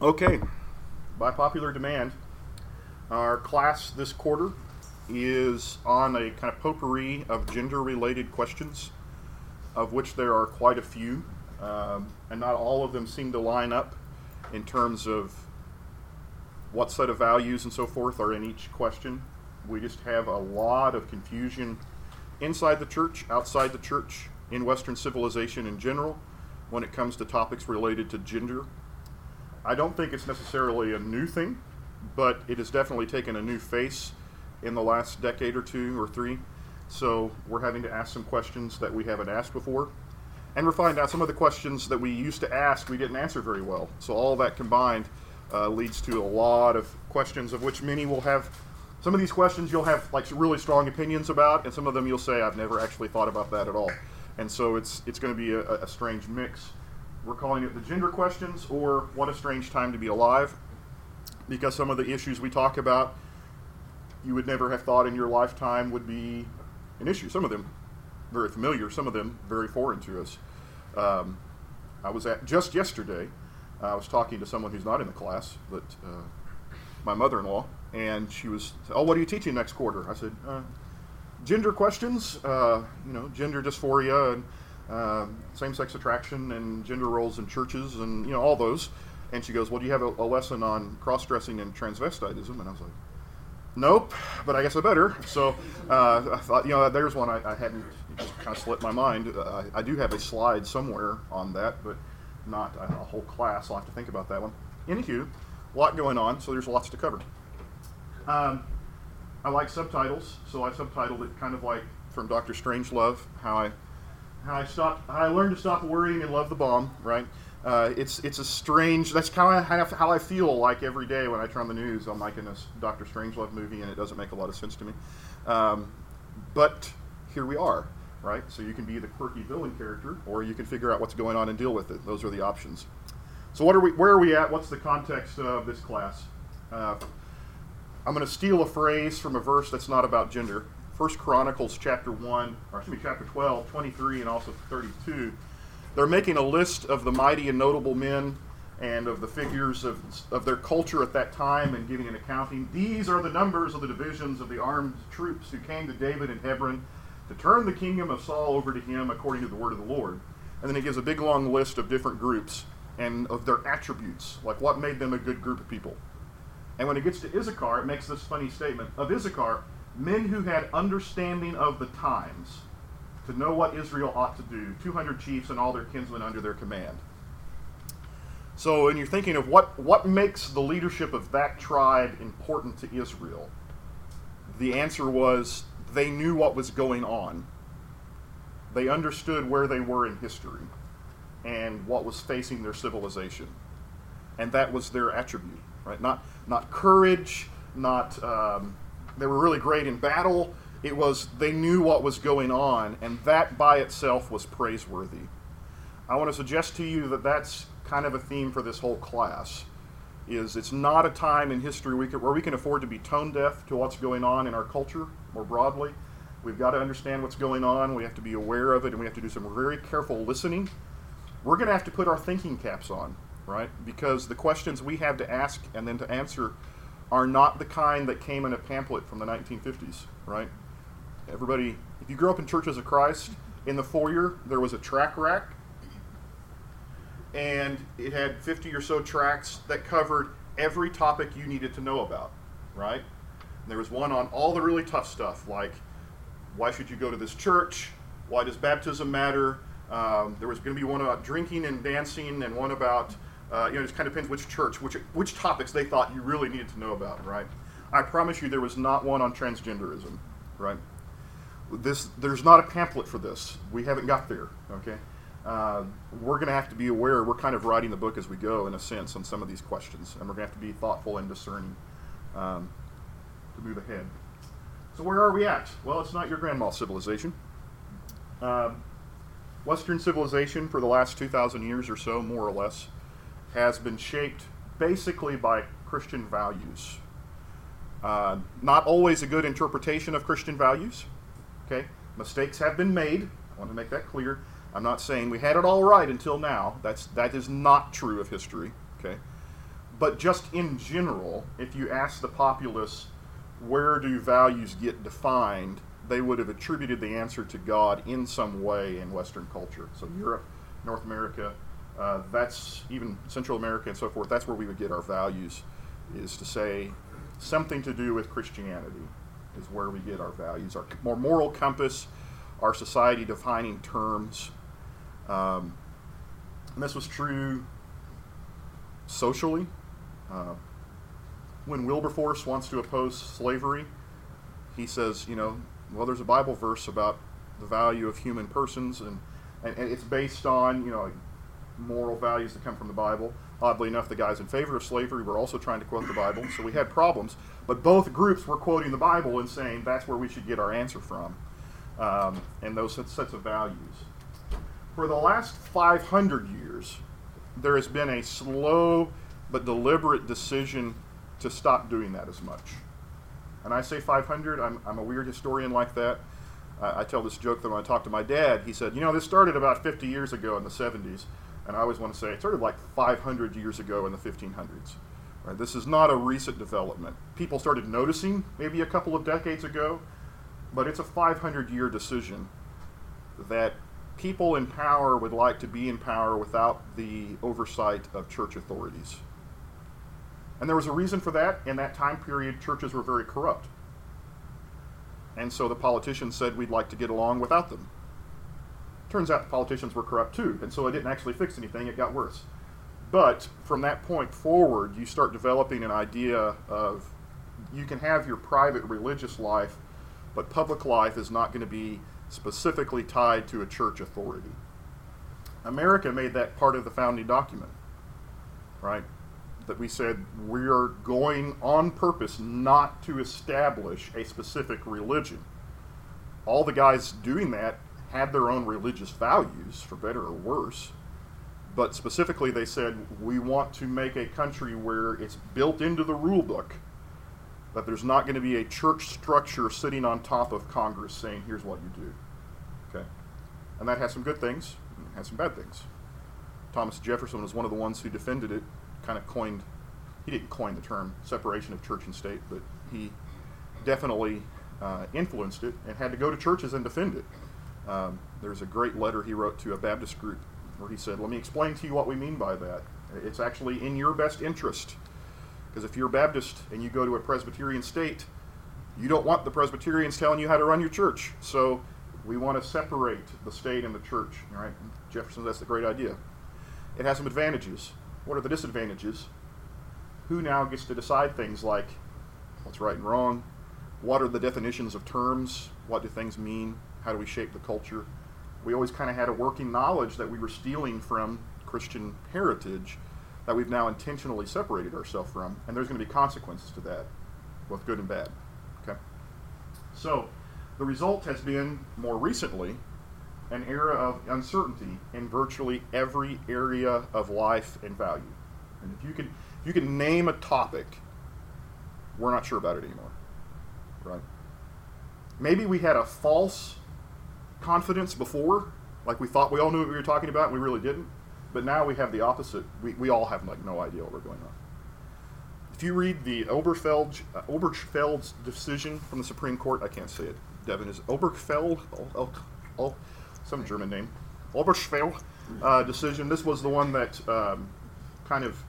Okay, by popular demand, our class this quarter is on a kind of potpourri of gender-related questions, of which there are quite a few, and not all of them seem to line up in terms of what set of values and so forth are in each question. We just have a lot of confusion inside the church, outside the church, in Western civilization in general, when it comes to topics related to gender. I don't think it's necessarily a new thing, but it has definitely taken a new face in the last decade or two or three. So we're having to ask some questions that we haven't asked before. And we're finding out some of the questions that we used to ask we didn't answer very well. So all that combined leads to a lot of questions, of which many will have. Some of these questions you'll have like really strong opinions about, and some of them you'll say, I've never actually thought about that at all. And so it's going to be a strange mix. We're calling it the gender questions, or what a strange time to be alive, because some of the issues we talk about you would never have thought in your lifetime would be an issue. Some of them very familiar, some of them very foreign to us. I was just yesterday, I was talking to someone who's not in the class, but my mother-in-law, and she was, oh, what are you teaching next quarter? I said, gender questions, gender dysphoria, and same-sex attraction, and gender roles in churches, and all those. And she goes, well, do you have a lesson on cross-dressing and transvestitism? And I was like, nope, but I guess I better. So I thought, there's one I hadn't, it just kind of slipped my mind. I do have a slide somewhere on that, but not a whole class. I'll have to think about that one. Anywho, a lot going on, so there's lots to cover. I like subtitles, so I subtitled it kind of like from Dr. Strangelove, how I learned to stop worrying and love the bomb, right? It's a strange, that's kind of how I feel like every day when I turn on the news. I'm like in this Dr. Strangelove movie, and it doesn't make a lot of sense to me. But here we are, right? So you can be the quirky villain character, or you can figure out what's going on and deal with it. Those are the options. So where are we at? What's the context of this class? I'm going to steal a phrase from a verse that's not about gender. 1 Chronicles chapter 12, 23, and also 32. They're making a list of the mighty and notable men and of the figures of their culture at that time and giving an accounting. These are the numbers of the divisions of the armed troops who came to David in Hebron to turn the kingdom of Saul over to him according to the word of the Lord. And then it gives a big long list of different groups and of their attributes, like what made them a good group of people. And when it gets to Issachar, it makes this funny statement. Of Issachar, men who had understanding of the times, to know what Israel ought to do, 200 chiefs and all their kinsmen under their command. So when you're thinking of what makes the leadership of that tribe important to Israel, the answer was they knew what was going on. They understood where they were in history and what was facing their civilization. And that was their attribute, right? Not courage, they were really great in battle. It was, they knew what was going on, and that by itself was praiseworthy. I want to suggest to you that that's kind of a theme for this whole class, is it's not a time in history where we can afford to be tone deaf to what's going on in our culture more broadly. We've got to understand what's going on, we have to be aware of it, and we have to do some very careful listening. We're going to have to put our thinking caps on, right? Because the questions we have to ask and then to answer are not the kind that came in a pamphlet from the 1950s, right? Everybody, if you grew up in Churches of Christ, in the foyer there was a track rack, and it had 50 or so tracts that covered every topic you needed to know about, right? And there was one on all the really tough stuff, like why should you go to this church? Why does baptism matter? There was going to be one about drinking and dancing, and one about it just kind of depends which church, which topics they thought you really needed to know about, right? I promise you there was not one on transgenderism, right? There's not a pamphlet for this. We haven't got there, okay? We're going to have to be aware. We're kind of writing the book as we go, in a sense, on some of these questions, and we're going to have to be thoughtful and discerning to move ahead. So where are we at? Well, it's not your grandma's civilization. Western civilization for the last 2,000 years or so, more or less, has been shaped basically by Christian values. Not always a good interpretation of Christian values. Okay, mistakes have been made. I want to make that clear. I'm not saying we had it all right until now. That is not true of history. Okay, But just in general, if you ask the populace, where do values get defined, they would have attributed the answer to God in some way in Western culture. So Europe, North America, that's even Central America and so forth, that's where we would get our values, is to say something to do with Christianity is where we get our values, our more moral compass, our society defining terms. And this was true socially. When Wilberforce wants to oppose slavery, he says, well, there's a Bible verse about the value of human persons, and it's based on, moral values that come from the Bible. Oddly enough, the guys in favor of slavery were also trying to quote the Bible, so we had problems. But both groups were quoting the Bible and saying that's where we should get our answer from, and those sets of values. For the last 500 years, there has been a slow but deliberate decision to stop doing that as much. And I say 500, I'm a weird historian like that. I tell this joke that when I talked to my dad, he said, this started about 50 years ago in the 70s. And I always want to say it started like 500 years ago in the 1500s. Right? This is not a recent development. People started noticing maybe a couple of decades ago, but it's a 500-year decision that people in power would like to be in power without the oversight of church authorities. And there was a reason for that. In that time period, churches were very corrupt. And so the politicians said we'd like to get along without them. Turns out the politicians were corrupt too, and so it didn't actually fix anything, it got worse. But from that point forward, you start developing an idea of you can have your private religious life, but public life is not going to be specifically tied to a church authority. America made that part of the founding document, right? That we said we are going on purpose not to establish a specific religion. All the guys doing that had their own religious values, for better or worse, but specifically they said we want to make a country where it's built into the rule book that there's not going to be a church structure sitting on top of Congress saying here's what you do. Okay, and that has some good things and it has some bad things. Thomas Jefferson was one of the ones who defended it, kind of he didn't coin the term separation of church and state, but he definitely influenced it and had to go to churches and defend it. There's a great letter he wrote to a Baptist group where he said, let me explain to you what we mean by that. It's actually in your best interest. Because if you're Baptist and you go to a Presbyterian state, you don't want the Presbyterians telling you how to run your church. So we want to separate the state and the church. Right? Jefferson, that's a great idea. It has some advantages. What are the disadvantages? Who now gets to decide things like what's right and wrong? What are the definitions of terms? What do things mean? How do we shape the culture? We always kind of had a working knowledge that we were stealing from Christian heritage that we've now intentionally separated ourselves from, and there's going to be consequences to that, both good and bad. Okay. So the result has been, more recently, an era of uncertainty in virtually every area of life and value. And if you can name a topic, we're not sure about it anymore. Right? Maybe we had a false confidence before, like we thought we all knew what we were talking about and we really didn't, but now we have the opposite. We all have no idea what we're going on. If you read the Obergefell's decision from the Supreme Court, I can't say it, Devin, is Obergefell, some German name, Obergefell decision. This was the one that kind of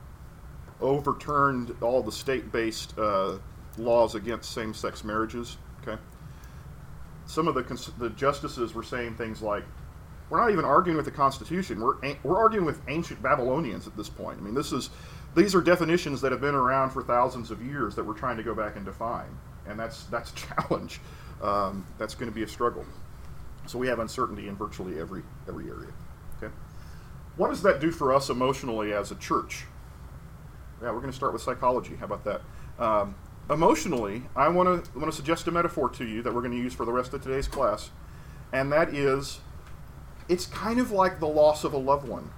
overturned all the state-based laws against same-sex marriages. Okay. Some of the justices were saying things like, we're not even arguing with the Constitution. We're arguing with ancient Babylonians at this point. I mean, these are definitions that have been around for thousands of years that we're trying to go back and define, and that's a challenge. That's going to be a struggle. So we have uncertainty in virtually every area. Okay. What does that do for us emotionally as a church? Yeah, we're going to start with psychology. How about that? Emotionally, I want to suggest a metaphor to you that we're going to use for the rest of today's class, and that is, it's kind of like the loss of a loved one.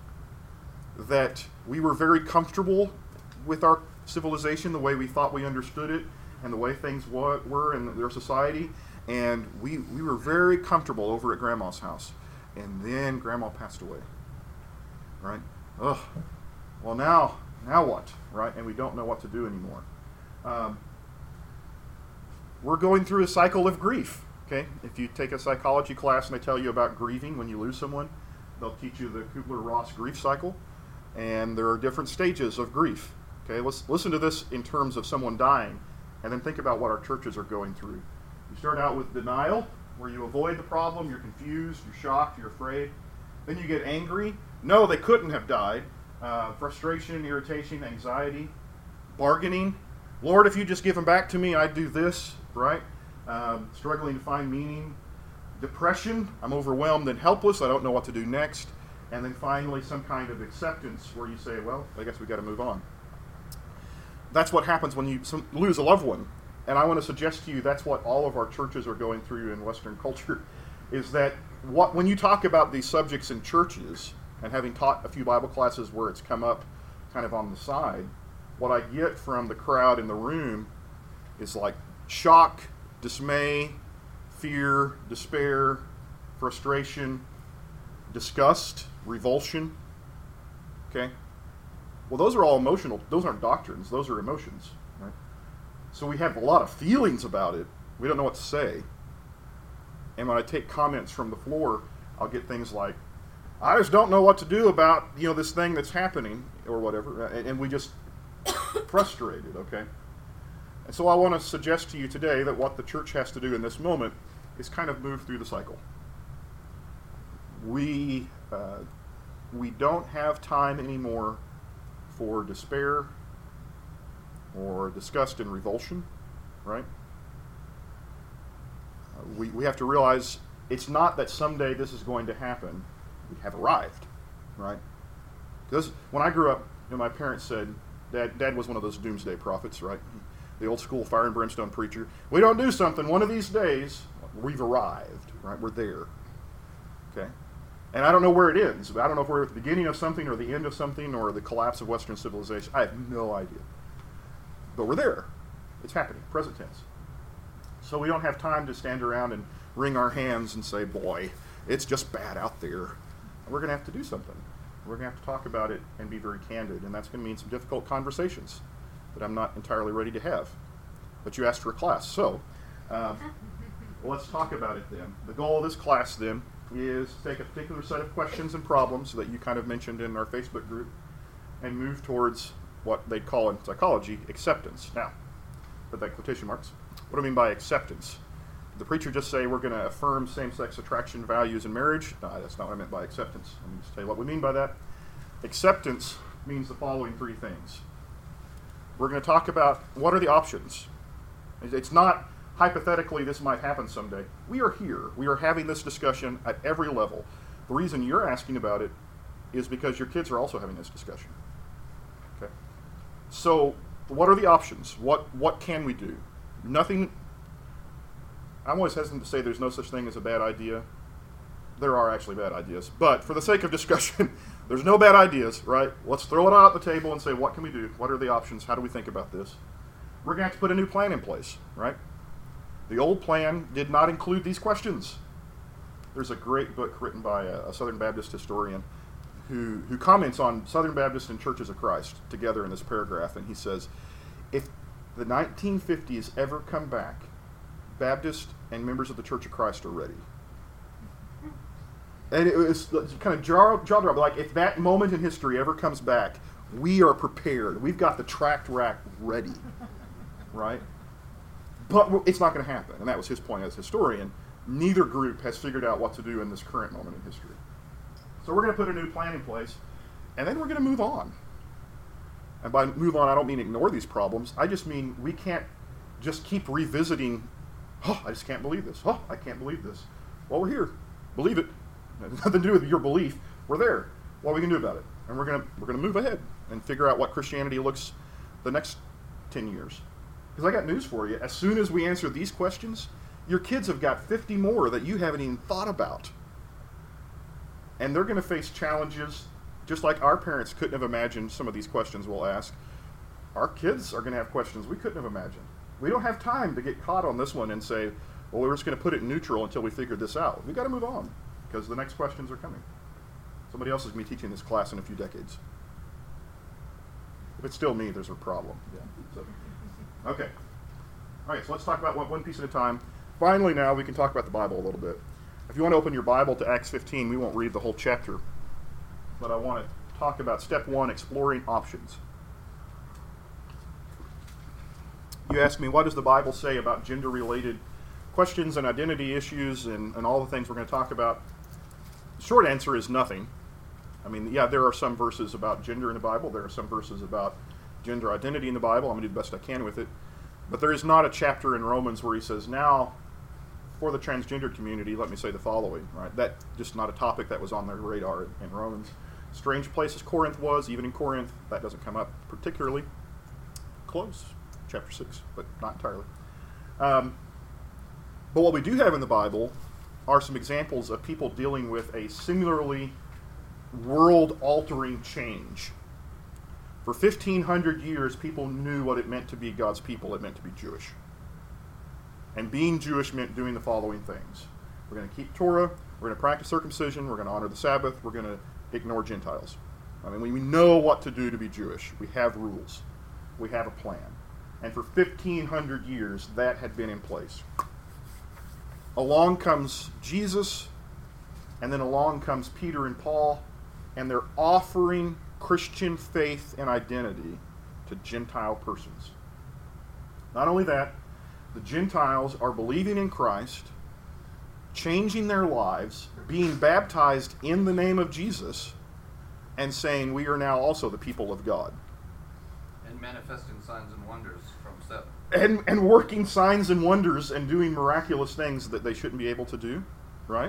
That we were very comfortable with our civilization, the way we thought we understood it, and the way things were in their society, and we were very comfortable over at Grandma's house, and then Grandma passed away. Right? Ugh. Well, now Now what, right? And we don't know what to do anymore. We're going through a cycle of grief, okay? If you take a psychology class and they tell you about grieving when you lose someone, they'll teach you the Kubler-Ross grief cycle, and there are different stages of grief, okay? Let's listen to this in terms of someone dying, and then think about what our churches are going through. You start out with denial, where you avoid the problem, you're confused, you're shocked, you're afraid. Then you get angry. No, they couldn't have died. Frustration, irritation, anxiety, bargaining. Lord, if you just give them back to me, I'd do this, right? Struggling to find meaning. Depression, I'm overwhelmed and helpless, I don't know what to do next. And then finally some kind of acceptance where you say, well, I guess we've got to move on. That's what happens when you lose a loved one. And I want to suggest to you that's what all of our churches are going through in Western culture, is that when you talk about these subjects in churches, and having taught a few Bible classes where it's come up kind of on the side, what I get from the crowd in the room is like shock, dismay, fear, despair, frustration, disgust, revulsion. Okay? Well, those are all emotional. Those aren't doctrines. Those are emotions. Right? So we have a lot of feelings about it. We don't know what to say. And when I take comments from the floor, I'll get things like, I just don't know what to do about, this thing that's happening, or whatever, and we just frustrated, okay? And so I want to suggest to you today that what the church has to do in this moment is kind of move through the cycle. We don't have time anymore for despair or disgust and revulsion, right? We have to realize it's not that someday this is going to happen. We have arrived, right? Because when I grew up, my parents said, Dad was one of those doomsday prophets, right? The old school fire and brimstone preacher. We don't do something, one of these days, we've arrived, right? We're there, okay? And I don't know where it ends. I don't know if we're at the beginning of something or the end of something or the collapse of Western civilization. I have no idea. But we're there. It's happening, present tense. So we don't have time to stand around and wring our hands and say, boy, it's just bad out there. We're going to have to do something. We're going to have to talk about it and be very candid, and that's going to mean some difficult conversations that I'm not entirely ready to have. But you asked for a class, so let's talk about it then. The goal of this class then is to take a particular set of questions and problems that you kind of mentioned in our Facebook group and move towards what they call in psychology acceptance. Now, put that quotation marks. What do I mean by acceptance? Did the preacher just say we're going to affirm same-sex attraction values in marriage? No, that's not what I meant by acceptance. Let me just tell you what we mean by that. Acceptance means the following three things. We're going to talk about what are the options. It's not hypothetically this might happen someday. We are here. We are having this discussion at every level. The reason you're asking about it is because your kids are also having this discussion. Okay. So what are the options? What can we do? Nothing. I'm always hesitant to say there's no such thing as a bad idea. There are actually bad ideas. But for the sake of discussion, there's no bad ideas, right? Let's throw it out the table and say, what can we do? What are the options? How do we think about this? We're going to have to put a new plan in place, right? The old plan did not include these questions. There's a great book written by a Southern Baptist historian who comments on Southern Baptist and Churches of Christ together in this paragraph, and he says, if the 1950s ever come back, Baptists and members of the Church of Christ are ready. And it was kind of jaw-dropping. Like, if that moment in history ever comes back, we are prepared. We've got the tracked rack ready, right? But it's not going to happen. And that was his point as historian. Neither group has figured out what to do in this current moment in history. So we're going to put a new plan in place, and then we're going to move on. And by move on, I don't mean ignore these problems. I just mean we can't just keep revisiting, oh, I just can't believe this. Oh, I can't believe this. Well, we're here. Believe it. It has nothing to do with your belief. We're there. What are we going to do about it? And we're going to move ahead and figure out what Christianity looks the next 10 years. Because I got news for you. As soon as we answer these questions, your kids have got 50 more that you haven't even thought about. And they're going to face challenges just like our parents couldn't have imagined some of these questions we'll ask. Our kids are going to have questions we couldn't have imagined. We don't have time to get caught on this one and say, well, we're just going to put it in neutral until we figure this out. We've got to move on because the next questions are coming. Somebody else is going to be teaching this class in a few decades. If it's still me, there's a problem. Yeah. So, okay. All right, so let's talk about one piece at a time. Finally, now we can talk about the Bible a little bit. If you want to open your Bible to Acts 15, we won't read the whole chapter, but I want to talk about step 1, exploring options. You asked me, what does the Bible say about gender-related questions and identity issues and all the things we're going to talk about? The short answer is nothing. I mean, yeah, there are some verses about gender in the Bible. There are some verses about gender identity in the Bible. I'm going to do the best I can with it. But there is not a chapter in Romans where he says, now, for the transgender community, let me say the following, right? That just not a topic that was on their radar in Romans. Strange place as Corinth was, even in Corinth, that doesn't come up particularly close. Chapter 6, but not entirely. But what we do have in the Bible are some examples of people dealing with a similarly world-altering change. For 1,500 years, people knew what it meant to be God's people. It meant to be Jewish. And being Jewish meant doing the following things. We're going to keep Torah, we're going to practice circumcision, we're going to honor the Sabbath, we're going to ignore Gentiles. I mean, we know what to do to be Jewish. We have rules. We have a plan. And for 1,500 years, that had been in place. Along comes Jesus, and then along comes Peter and Paul, and they're offering Christian faith and identity to Gentile persons. Not only that, the Gentiles are believing in Christ, changing their lives, being baptized in the name of Jesus, and saying, we are now also the people of God. And manifesting signs and wonders from step. And working signs and wonders and doing miraculous things that they shouldn't be able to do, right?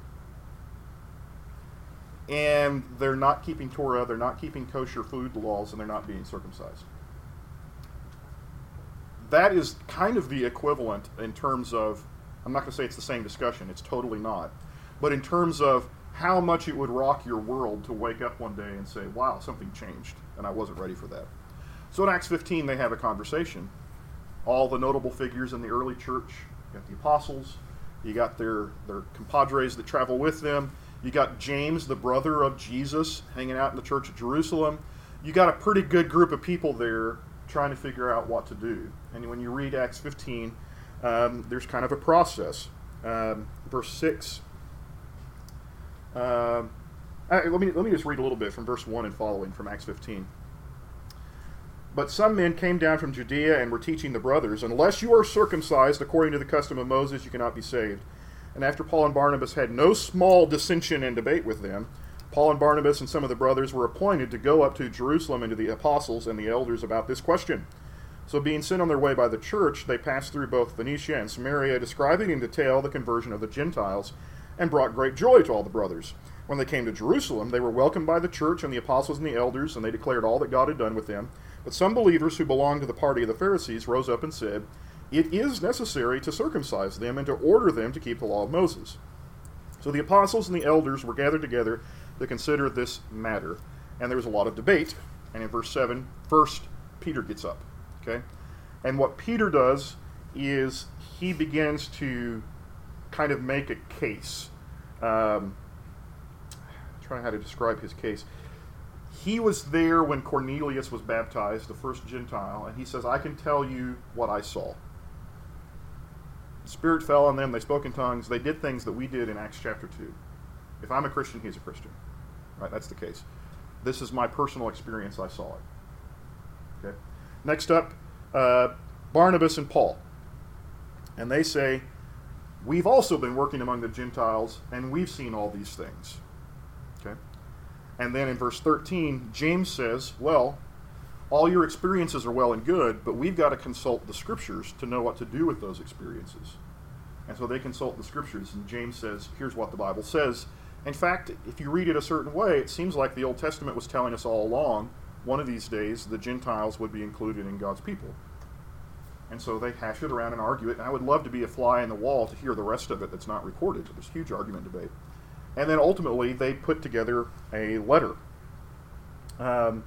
And they're not keeping Torah, they're not keeping kosher food laws, and they're not being circumcised. That is kind of the equivalent in terms of, I'm not going to say it's the same discussion, it's totally not, but in terms of how much it would rock your world to wake up one day and say, wow, something changed, and I wasn't ready for that. So in Acts 15, they have a conversation. All the notable figures in the early church, you got the apostles, you got their compadres that travel with them, you got James, the brother of Jesus, hanging out in the church at Jerusalem. You got a pretty good group of people there trying to figure out what to do. And when you read Acts 15, there's kind of a process. Verse 6. Let me just read a little bit from verse 1 and following from Acts 15. But some men came down from Judea and were teaching the brothers, unless you are circumcised according to the custom of Moses, you cannot be saved. And after Paul and Barnabas had no small dissension and debate with them, Paul and Barnabas and some of the brothers were appointed to go up to Jerusalem and to the apostles and the elders about this question. So being sent on their way by the church, they passed through both Phoenicia and Samaria, describing in detail the conversion of the Gentiles, and brought great joy to all the brothers. When they came to Jerusalem, they were welcomed by the church and the apostles and the elders, and they declared all that God had done with them. But some believers who belonged to the party of the Pharisees rose up and said, it is necessary to circumcise them and to order them to keep the law of Moses. So the apostles and the elders were gathered together to consider this matter. And there was a lot of debate. And in verse 7, first Peter gets up. Okay? And what Peter does is he begins to kind of make a case. Trying how to describe his case. He was there when Cornelius was baptized, the first Gentile, and he says, I can tell you what I saw. The Spirit fell on them, they spoke in tongues, they did things that we did in Acts chapter 2. If I'm a Christian, he's a Christian. Right, that's the case. This is my personal experience, I saw it. Okay. Next up, Barnabas and Paul. And they say, we've also been working among the Gentiles, and we've seen all these things. Okay. And then in verse 13, James says, well, all your experiences are well and good, but we've got to consult the Scriptures to know what to do with those experiences. And so they consult the Scriptures, and James says, here's what the Bible says. In fact, if you read it a certain way, it seems like the Old Testament was telling us all along, one of these days, the Gentiles would be included in God's people. And so they hash it around and argue it, and I would love to be a fly in the wall to hear the rest of it that's not recorded. There's a huge argument and debate. And then ultimately, they put together a letter. The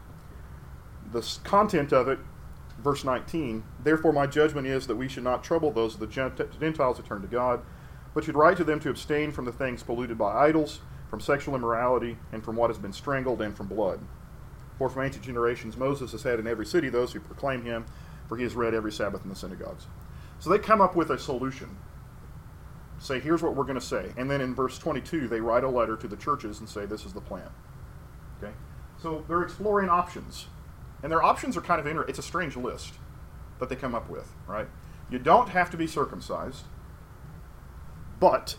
content of it, verse 19, therefore my judgment is that we should not trouble those of the Gentiles who turn to God, but should write to them to abstain from the things polluted by idols, from sexual immorality, and from what has been strangled, and from blood. For from ancient generations Moses has had in every city those who proclaim him, for he is read every Sabbath in the synagogues. So they come up with a solution. Say, here's what we're going to say. And then in verse 22, they write a letter to the churches and say, this is the plan. Okay? So they're exploring options. And their options are kind of it's a strange list that they come up with, right? You don't have to be circumcised, but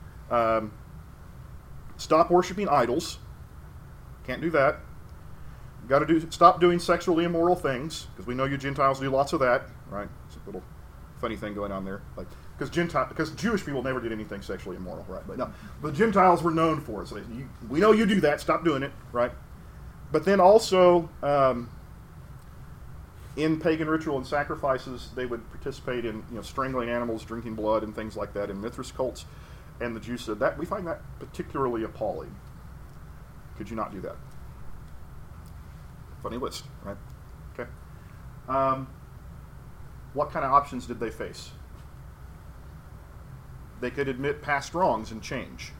stop worshiping idols. Can't do that. Got to stop doing sexually immoral things, because we know you Gentiles do lots of that, right? It's a little funny thing going on there, like because Jewish people never did anything sexually immoral, right? But no, the Gentiles were known for it. So we know you do that. Stop doing it, right? But then also in pagan ritual and sacrifices, they would participate in strangling animals, drinking blood, and things like that in Mithras cults. And the Jews said that we find that particularly appalling. Could you not do that? Funny list, right? Okay. What kind of options did they face? They could admit past wrongs and change.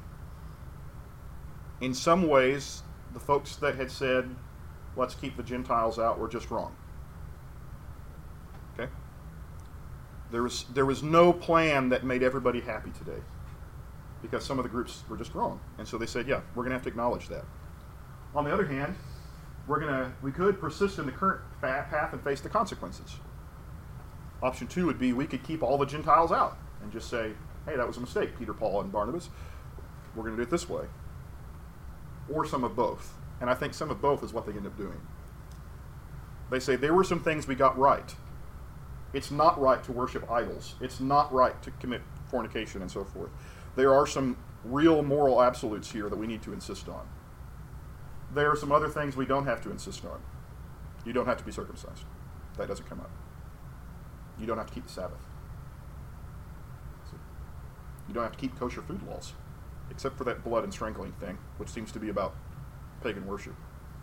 In some ways, the folks that had said, let's keep the Gentiles out, were just wrong. Okay? There was no plan that made everybody happy today, because some of the groups were just wrong. And so they said, yeah, we're going to have to acknowledge that. On the other hand, we could persist in the current path and face the consequences. Option 2 would be we could keep all the Gentiles out and just say, hey, that was a mistake, Peter, Paul, and Barnabas. We're going to do it this way. Or some of both. And I think some of both is what they end up doing. They say there were some things we got right. It's not right to worship idols. It's not right to commit fornication and so forth. There are some real moral absolutes here that we need to insist on. There are some other things we don't have to insist on. You don't have to be circumcised. That doesn't come up. You don't have to keep the Sabbath. You don't have to keep kosher food laws, except for that blood and strangling thing, which seems to be about pagan worship.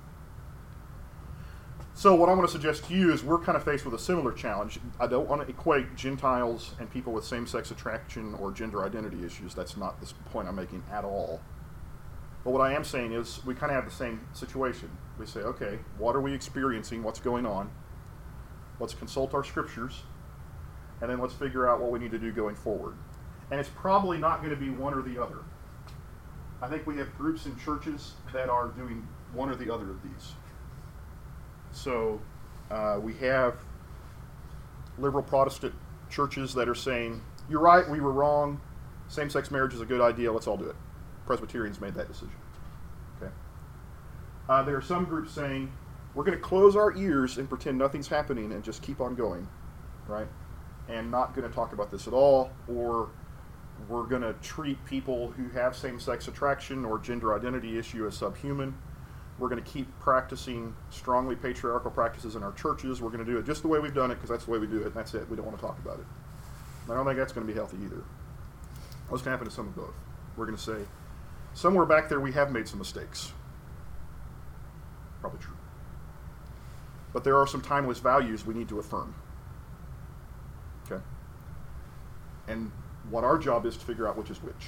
So what I want to suggest to you is we're kind of faced with a similar challenge. I don't want to equate Gentiles and people with same-sex attraction or gender identity issues. That's not the point I'm making at all. But what I am saying is we kind of have the same situation. We say, okay, what are we experiencing? What's going on? Let's consult our scriptures, and then let's figure out what we need to do going forward. And it's probably not going to be one or the other. I think we have groups in churches that are doing one or the other of these. So we have liberal Protestant churches that are saying, you're right, we were wrong, same-sex marriage is a good idea, let's all do it. Presbyterians made that decision. Okay. There are some groups saying, we're going to close our ears and pretend nothing's happening and just keep on going, right? And not going to talk about this at all, or we're going to treat people who have same-sex attraction or gender identity issue as subhuman. We're going to keep practicing strongly patriarchal practices in our churches. We're going to do it just the way we've done it because that's the way we do it, and that's it. We don't want to talk about it. I don't think that's going to be healthy either. What's going to happen to some of both? We're going to say, somewhere back there we have made some mistakes. Probably true. But there are some timeless values we need to affirm. Okay? And what our job is to figure out which is which.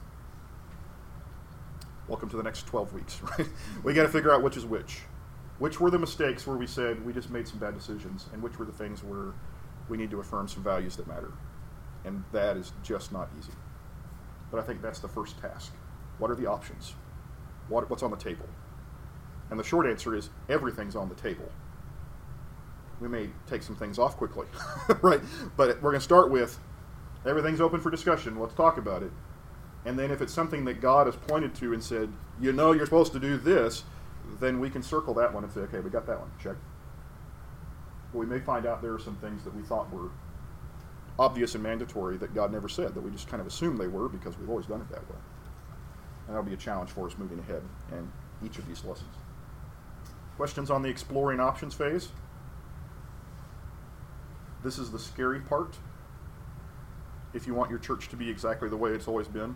Welcome to the next 12 weeks, right? We got to figure out which is which. Which were the mistakes where we said we just made some bad decisions, and which were the things where we need to affirm some values that matter. And that is just not easy. But I think that's the first task. What are the options? What's on the table? And the short answer is everything's on the table. We may take some things off quickly, right? But we're going to start with everything's open for discussion. Let's talk about it. And then if it's something that God has pointed to and said, you know you're supposed to do this, then we can circle that one and say, okay, we got that one, check. But we may find out there are some things that we thought were obvious and mandatory that God never said, that we just kind of assumed they were because we've always done it that way. And that'll be a challenge for us moving ahead in each of these lessons. Questions on the exploring options phase? This is the scary part. If you want your church to be exactly the way it's always been.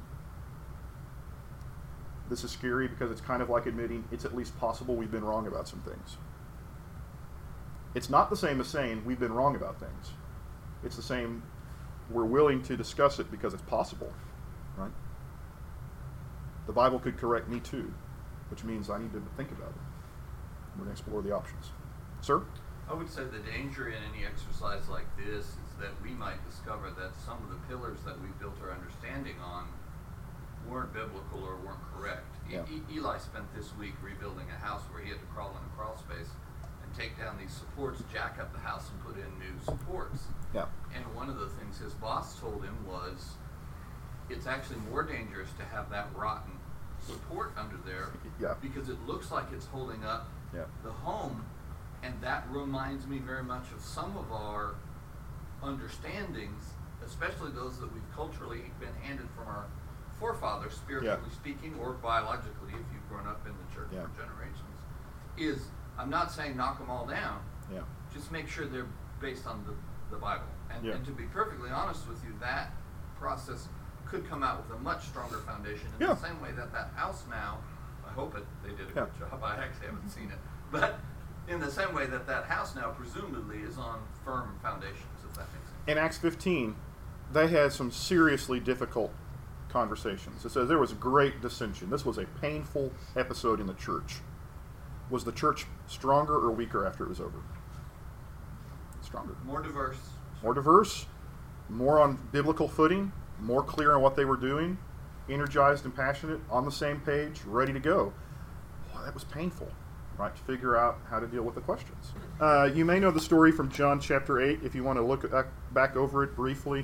This is scary because it's kind of like admitting it's at least possible we've been wrong about some things. It's not the same as saying we've been wrong about things. It's the same, we're willing to discuss it because it's possible, right? The Bible could correct me too, which means I need to think about it. We're going to explore the options. Sir? I would say the danger in any exercise like this is that we might discover that some of the pillars that we built our understanding on weren't biblical or weren't correct. Yeah. Eli spent this week rebuilding a house where he had to crawl in a crawl space and take down these supports, jack up the house, and put in new supports. Yeah. And one of the things his boss told him was, it's actually more dangerous to have that rotten support under there because it looks like it's holding up the home. And that reminds me very much of some of our understandings, especially those that we've culturally been handed from our forefathers, spiritually speaking, or biologically, if you've grown up in the church for generations, is, I'm not saying knock them all down, just make sure they're based on the Bible. And to be perfectly honest with you, that process could come out with a much stronger foundation in the same way that house now, I hope they did a good job, I actually haven't seen it, but in the same way that house now presumably is on firm foundations, if that makes sense. In Acts 15, they had some seriously difficult conversations. It says there was great dissension. This was a painful episode in the church. Was the church stronger or weaker after it was over? Stronger. More diverse. More diverse, more on biblical footing, more clear on what they were doing, energized and passionate, on the same page, ready to go. Boy, that was painful. Right, to figure out how to deal with the questions. You may know the story from John chapter 8 if you want to look back over it briefly.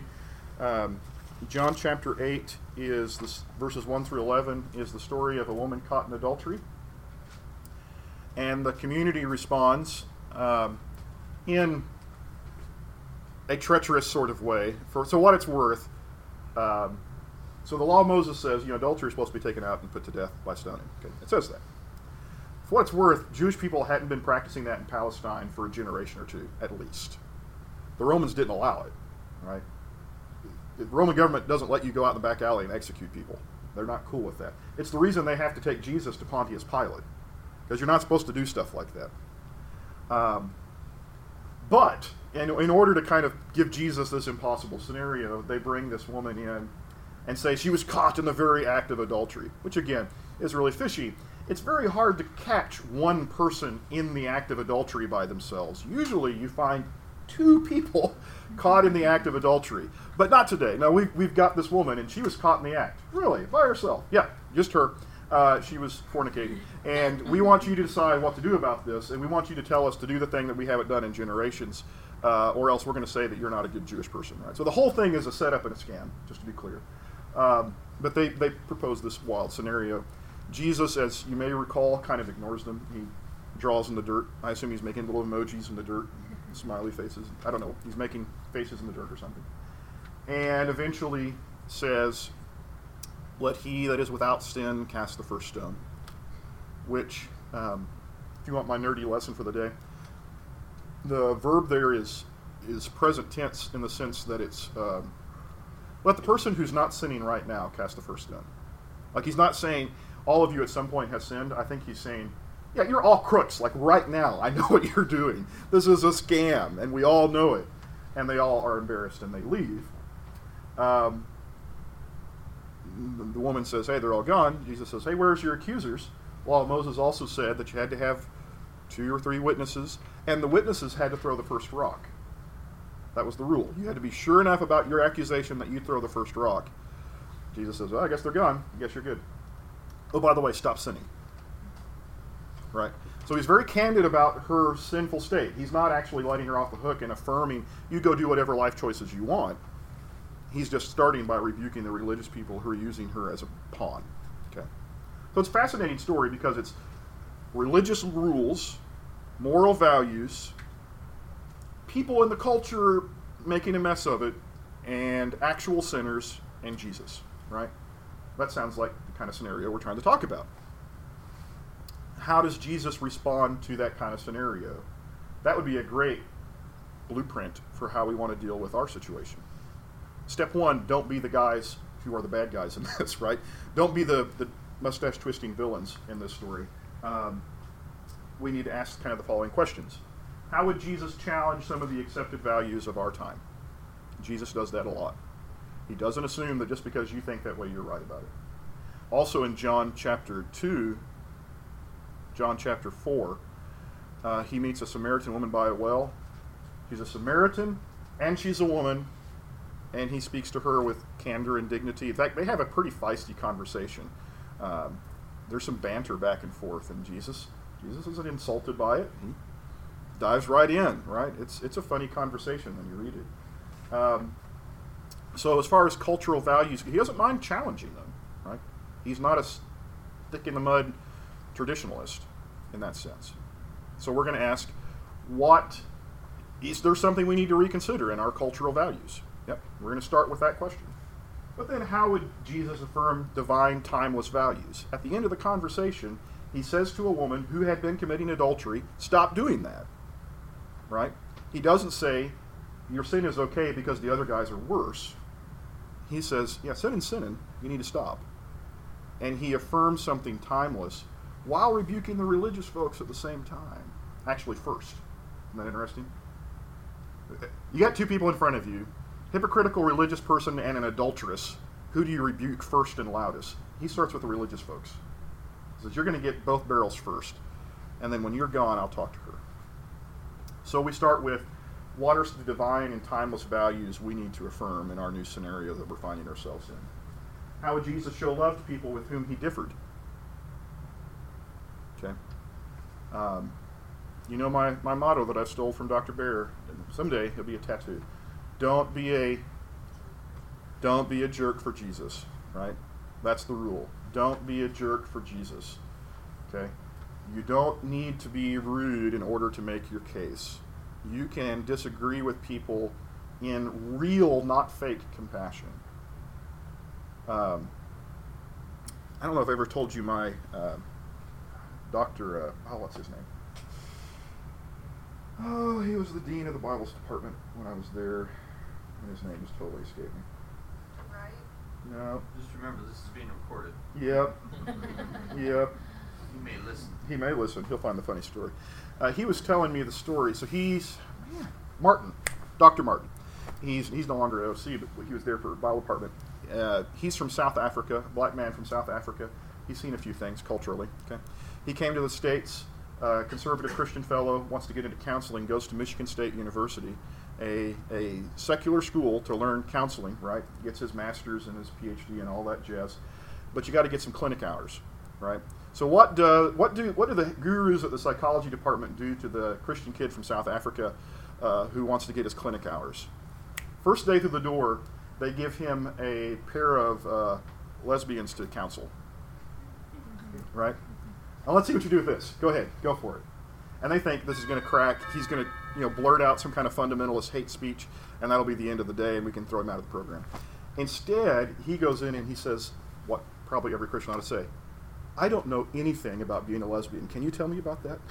John chapter 8 is verses 1 through 11 is the story of a woman caught in adultery. And the community responds in a treacherous sort of way. So what it's worth, so the law of Moses says, adultery is supposed to be taken out and put to death by stoning. Okay, it says that. For what it's worth, Jewish people hadn't been practicing that in Palestine for a generation or two, at least. The Romans didn't allow it, right? The Roman government doesn't let you go out in the back alley and execute people. They're not cool with that. It's the reason they have to take Jesus to Pontius Pilate, because you're not supposed to do stuff like that. But in order to kind of give Jesus this impossible scenario, they bring this woman in and say she was caught in the very act of adultery, which again is really fishy. It's very hard to catch one person in the act of adultery by themselves. Usually you find two people caught in the act of adultery, but not today. No, we've got this woman, and she was caught in the act. Really? By herself? Yeah, just her. She was fornicating. And we want you to decide what to do about this, and we want you to tell us to do the thing that we haven't done in generations, or else we're going to say that you're not a good Jewish person, right? So the whole thing is a setup and a scam, just to be clear. But they propose this wild scenario. Jesus, as you may recall, kind of ignores them. He draws in the dirt. I assume he's making little emojis in the dirt, smiley faces. I don't know. He's making faces in the dirt or something. And eventually says, "Let he that is without sin cast the first stone." Which, if you want my nerdy lesson for the day, the verb there is present tense in the sense that it's let the person who's not sinning right now cast the first stone. Like, he's not saying all of you at some point have sinned. I think he's saying, yeah, you're all crooks. Like, right now, I know what you're doing. This is a scam, and we all know it. And they all are embarrassed, and they leave. The woman says, hey, they're all gone. Jesus says, hey, where's your accusers? Well, Moses also said that you had to have 2 or 3 witnesses, and the witnesses had to throw the first rock. That was the rule. You had to be sure enough about your accusation that you'd throw the first rock. Jesus says, well, I guess they're gone. I guess you're good. Oh, by the way, stop sinning. Right? So he's very candid about her sinful state. He's not actually letting her off the hook and affirming, you go do whatever life choices you want. He's just starting by rebuking the religious people who are using her as a pawn. Okay? So it's a fascinating story because it's religious rules, moral values, people in the culture making a mess of it, and actual sinners and Jesus. Right? That sounds like the kind of scenario we're trying to talk about. How does Jesus respond to that kind of scenario? That would be a great blueprint for how we want to deal with our situation. Step 1, don't be the guys who are the bad guys in this, right? Don't be the mustache-twisting villains in this story. We need to ask kind of the following questions. How would Jesus challenge some of the accepted values of our time? Jesus does that a lot. He doesn't assume that just because you think that way, you're right about it. Also in John chapter 2, John chapter 4, he meets a Samaritan woman by a well. She's a Samaritan, and she's a woman, and he speaks to her with candor and dignity. In fact, they have a pretty feisty conversation. There's some banter back and forth, and Jesus isn't insulted by it. He dives right in, right? It's a funny conversation when you read it. So as far as cultural values, he doesn't mind challenging them, right? He's not a stick-in-the-mud traditionalist in that sense. So we're going to ask, is there something we need to reconsider in our cultural values? Yep, we're going to start with that question. But then how would Jesus affirm divine, timeless values? At the end of the conversation, he says to a woman who had been committing adultery, stop doing that, right? He doesn't say, your sin is okay because the other guys are worse. He says, yeah, sinning, you need to stop. And he affirms something timeless while rebuking the religious folks at the same time. Actually, first. Isn't that interesting? You got two people in front of you, hypocritical religious person and an adulteress. Who do you rebuke first and loudest? He starts with the religious folks. He says, you're going to get both barrels first. And then when you're gone, I'll talk to her. So we start with, what are the divine and timeless values we need to affirm in our new scenario that we're finding ourselves in? How would Jesus show love to people with whom he differed? Okay. You know my motto that I stole from Dr. Bear. Someday it'll be a tattoo. Don't be a jerk for Jesus, right? That's the rule. Don't be a jerk for Jesus. Okay? You don't need to be rude in order to make your case. You can disagree with people in real, not fake compassion. I don't know if I ever told you my Dr. What's his name? Oh, he was the dean of the Bibles department when I was there, and his name just totally escaped me. Right? No. Just remember, this is being recorded. Yep. Yep. He may listen. He may listen. He'll find the funny story. He was telling me the story. So Martin, Dr. Martin. He's no longer at OC, but he was there for Bible department. He's from South Africa, a black man from South Africa. He's seen a few things culturally. Okay, he came to the States. Conservative Christian fellow, wants to get into counseling, goes to Michigan State University, a secular school to learn counseling, right? Gets his master's and his PhD and all that jazz. But you got to get some clinic hours, right? So what do the gurus at the psychology department do to the Christian kid from South Africa who wants to get his clinic hours? First day through the door, they give him a pair of lesbians to counsel, right? Now let's see what you do with this. Go ahead, go for it. And they think this is going to crack. He's going to, blurt out some kind of fundamentalist hate speech, and that'll be the end of the day, and we can throw him out of the program. Instead, he goes in and he says what probably every Christian ought to say: I don't know anything about being a lesbian. Can you tell me about that?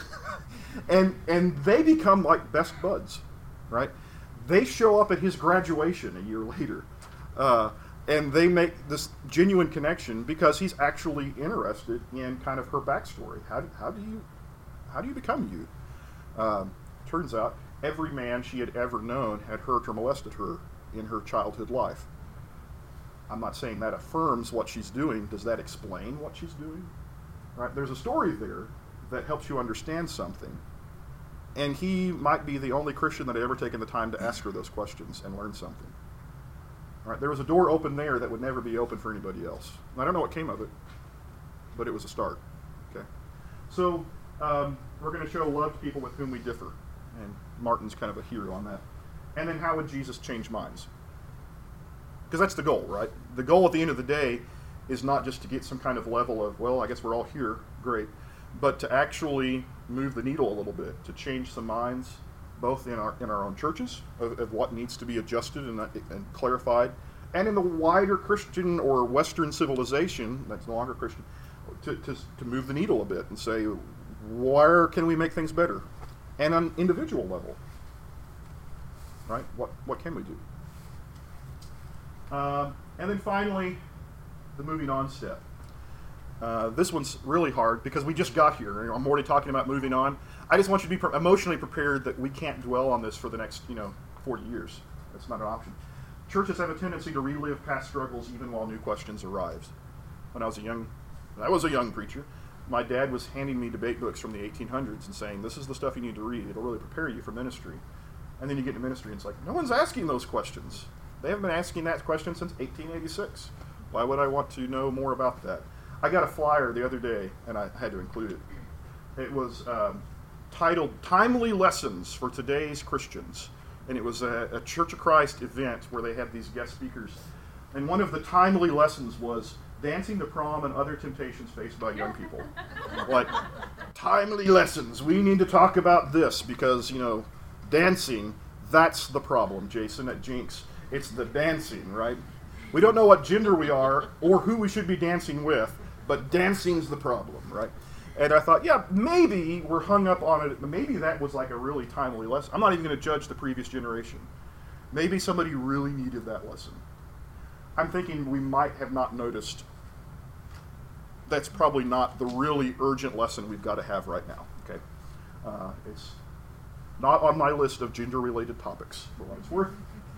and they become like best buds, right? They show up at his graduation a year later. And they make this genuine connection because he's actually interested in kind of her backstory. How do you become you? Turns out every man she had ever known had hurt or molested her in her childhood life. I'm not saying that affirms what she's doing. Does that explain what she's doing? Right? There's a story there that helps you understand something. And he might be the only Christian that had ever taken the time to ask her those questions and learn something. Right, there was a door open there that would never be open for anybody else. And I don't know what came of it, but it was a start. Okay, so we're going to show love to people with whom we differ, and Martin's kind of a hero on that. And then how would Jesus change minds? Because that's the goal, right? The goal at the end of the day is not just to get some kind of level of, well, I guess we're all here, great, but to actually move the needle a little bit, to change some minds, both in our own churches of what needs to be adjusted and clarified, and in the wider Christian or Western civilization that's no longer Christian, to move the needle a bit and say, where can we make things better? And on an individual level, right? What can we do? And then finally, the moving on step. This one's really hard because we just got here. I'm already talking about moving on. I just want you to be emotionally prepared that we can't dwell on this for the next 40 years. That's not an option. Churches have a tendency to relive past struggles even while new questions arise. When I was a young preacher, my dad was handing me debate books from the 1800s and saying, this is the stuff you need to read. It'll really prepare you for ministry. And then you get to ministry and it's like, no one's asking those questions. They haven't been asking that question since 1886. Why would I want to know more about that? I got a flyer the other day, and I had to include it. It was titled Timely Lessons for Today's Christians. And it was a Church of Christ event where they had these guest speakers. And one of the timely lessons was dancing to prom and other temptations faced by young people. Like, timely lessons. We need to talk about this because, dancing, that's the problem, Jason, at Jinx. It's the dancing, right? We don't know what gender we are or who we should be dancing with, but dancing's the problem, right? And I thought, yeah, maybe we're hung up on it. Maybe that was like a really timely lesson. I'm not even going to judge the previous generation. Maybe somebody really needed that lesson. I'm thinking we might have not noticed. That's probably not the really urgent lesson we've got to have right now, okay? It's not on my list of gender-related topics, for what it's worth.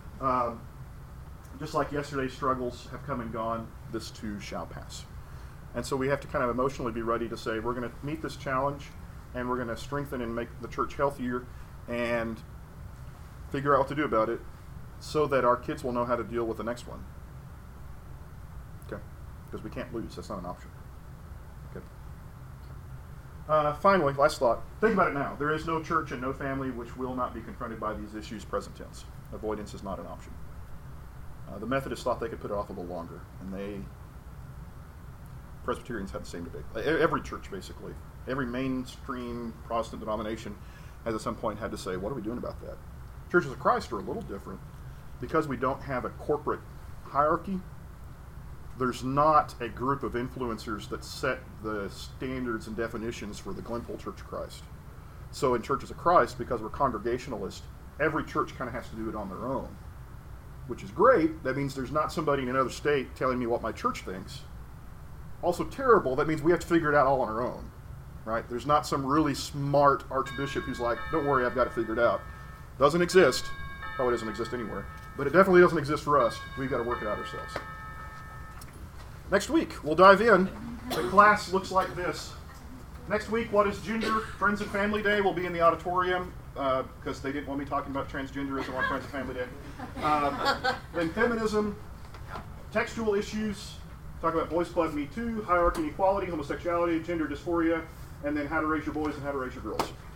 Just like yesterday's struggles have come and gone, this too shall pass. And so we have to kind of emotionally be ready to say, we're going to meet this challenge, and we're going to strengthen and make the church healthier, and figure out what to do about it, so that our kids will know how to deal with the next one. Okay? Because we can't lose. That's not an option. Okay. Finally, last thought. Think about it now. There is no church and no family which will not be confronted by these issues present tense. Avoidance is not an option. The Methodists thought they could put it off a little longer, and Presbyterians had the same debate. Every church, basically, every mainstream Protestant denomination has at some point had to say, what are we doing about that? Churches of Christ are a little different. Because we don't have a corporate hierarchy, there's not a group of influencers that set the standards and definitions for the Glenpool Church of Christ. So in Churches of Christ, because we're Congregationalist, every church kind of has to do it on their own, which is great. That means there's not somebody in another state telling me what my church thinks. Also terrible, that means we have to figure it out all on our own, right? There's not some really smart archbishop who's like, don't worry, I've got it figured out. Doesn't exist. Probably doesn't exist anywhere. But it definitely doesn't exist for us. We've got to work it out ourselves. Next week, we'll dive in. The class looks like this. Next week, What is Gender? Friends and Family Day will be in the auditorium because they didn't want me talking about transgenderism on Friends and Family Day. Then feminism, textual issues, talk about Boys Club, Me Too, hierarchy and equality, homosexuality, gender dysphoria, and then how to raise your boys and how to raise your girls.